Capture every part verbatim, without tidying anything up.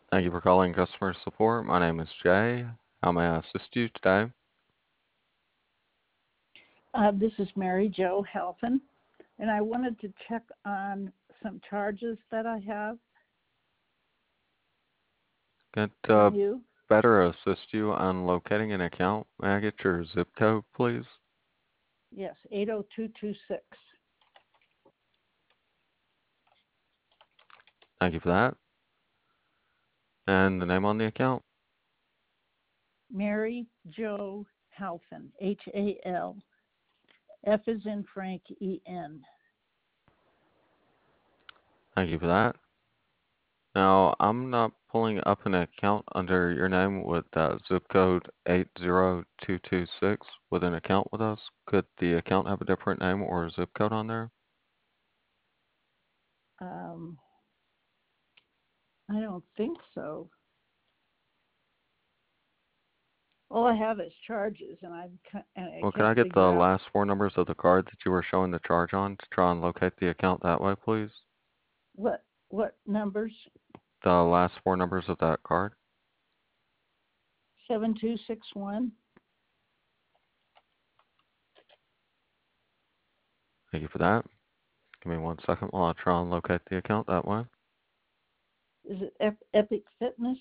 Thank you for calling customer support. My name is Jay. How may I assist you today? Uh, this is Mary Jo Helfin, and I wanted to check on some charges that I have Get from uh, you. better assist you on locating an account. May I get your zip code, please? Yes, eight oh two two six. Thank you for that. And the name on the account? Mary Jo Halfin, H A L. F is in Frank, E N. Thank you for that. Now, I'm not pulling up an account under your name with that zip code eight zero two two six with an account with us. Could the account have a different name or zip code on there? Um, I don't think so. All I have is charges, and I and I Well, can can't I get figure the out last four numbers of the card that you were showing the charge on to try and locate the account that way, please? what what numbers. The last four numbers of that card. Seven two six one. Thank you for that. Give me one second while I try and locate the account that way. Is it Ep- Epic Fitness?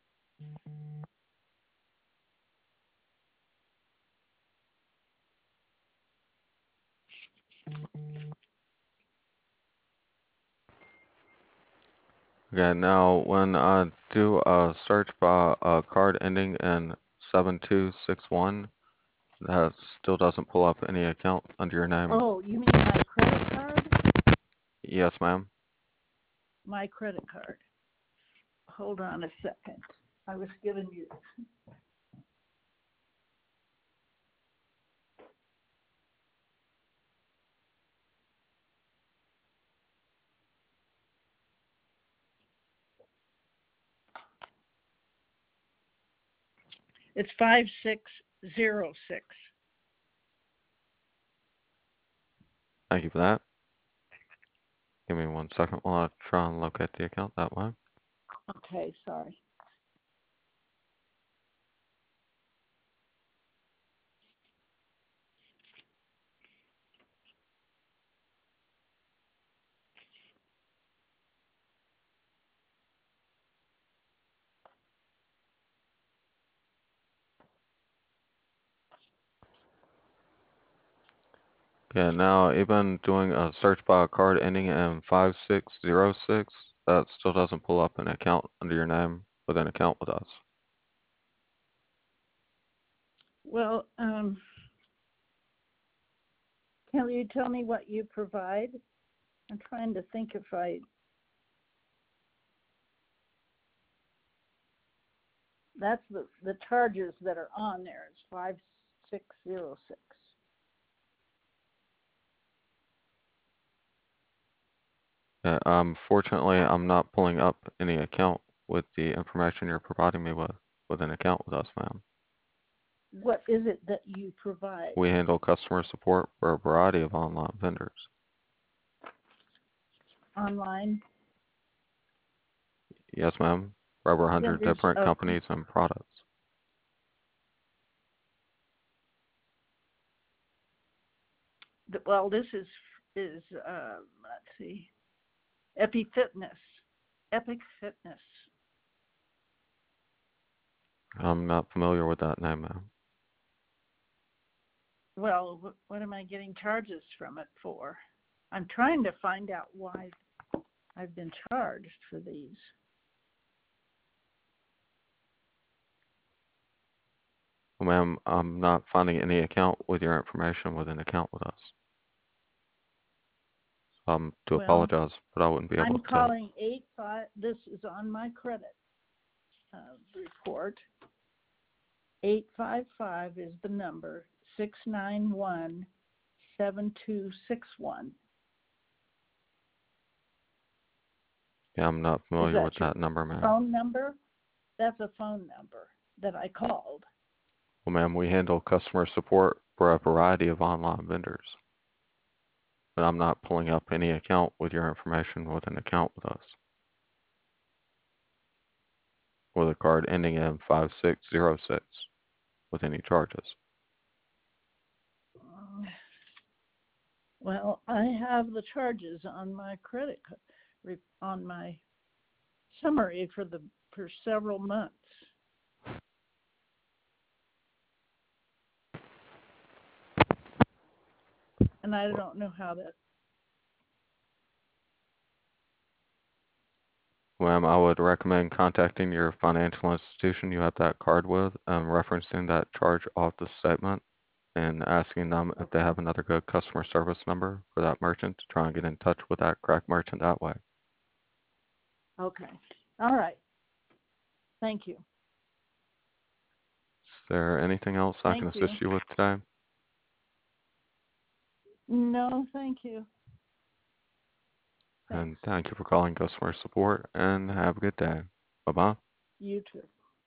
Okay, now when I do a search by a card ending in seven two six one, that still doesn't pull up any account under your name. Oh, you mean my credit card? Yes, ma'am. My credit card. Hold on a second. I was giving you. It's five six zero six. Thank you for that. Give me one second while I try and locate the account that way. Okay, sorry. Okay, now even doing a search by a card ending in five six zero six, that still doesn't pull up an account under your name with an account with us. Well, um, can you tell me what you provide? I'm trying to think if I. That's the the charges that are on there. It's five six zero six. Yeah, um, fortunately, I'm not pulling up any account with the information you're providing me with, with an account with us, ma'am. What is it that you provide? We handle customer support for a variety of online vendors. Online Yes, ma'am. For over one hundred vendors different of. companies and products. Well, this is is uh, let's see, Epi Fitness, Epic Fitness. I'm not familiar with that name, ma'am. Well, what, what am I getting charges from it for? I'm trying to find out why I've been charged for these. Well, ma'am, I'm not finding any account with your information with an account with us. Um, to Well, apologize, but I wouldn't be able I'm to tell. calling eight five. This is on my credit uh, report. Eight five five is the number. Six nine one seven two six one. Yeah, I'm not Is familiar that with your that number, ma'am. phone number? That's a phone number that I called. Well, ma'am, we handle customer support for a variety of online vendors. But I'm not pulling up any account with your information with an account with us. with a card ending in five six zero six with any charges. Well, I have the charges on my credit card, on my summary for the for several months. And I don't know how that. Ma'am, I would recommend contacting your financial institution you have that card with and referencing that charge off the statement and asking them if they have another good customer service number for that merchant to try and get in touch with that correct merchant that way. Okay. All right. Thank you. Is there anything else I Thank can you. assist you with today? No, thank you. And Thanks. thank you for calling customer support and have a good day. Bye-bye. You too.